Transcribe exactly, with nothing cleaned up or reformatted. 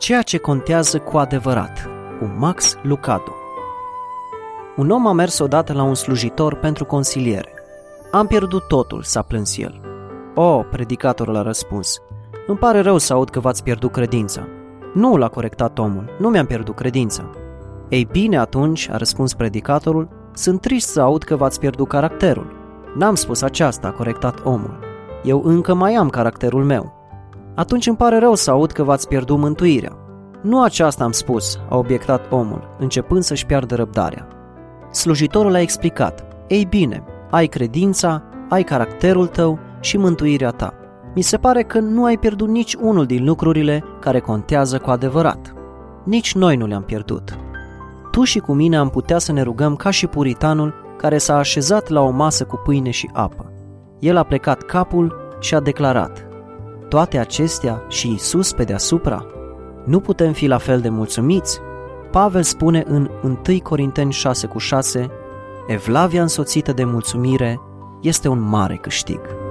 Ceea ce contează cu adevărat, cu Max Lucado. Un om a mers odată la un slujitor pentru consiliere. Am pierdut totul, s-a plâns el. O, predicatorul a răspuns, îmi pare rău să aud că v-ați pierdut credința. Nu, l-a corectat omul, nu mi-am pierdut credința. Ei bine, atunci, a răspuns predicatorul, sunt trist să aud că v-ați pierdut caracterul. N-am spus aceasta, a corectat omul. Eu încă mai am caracterul meu. Atunci îmi pare rău să aud că v-ați pierdut mântuirea. Nu aceasta am spus, a obiectat omul, începând să-și piardă răbdarea. Slujitorul a explicat, ei bine, ai credința, ai caracterul tău și mântuirea ta. Mi se pare că nu ai pierdut nici unul din lucrurile care contează cu adevărat. Nici noi nu le-am pierdut. Tu și cu mine am putea să ne rugăm ca și puritanul care s-a așezat la o masă cu pâine și apă. El a plecat capul și a declarat, toate acestea și Iisus pe deasupra? Nu putem fi la fel de mulțumiți? Pavel spune în întâi Corinteni șase cu șase, Evlavia însoțită de mulțumire este un mare câștig.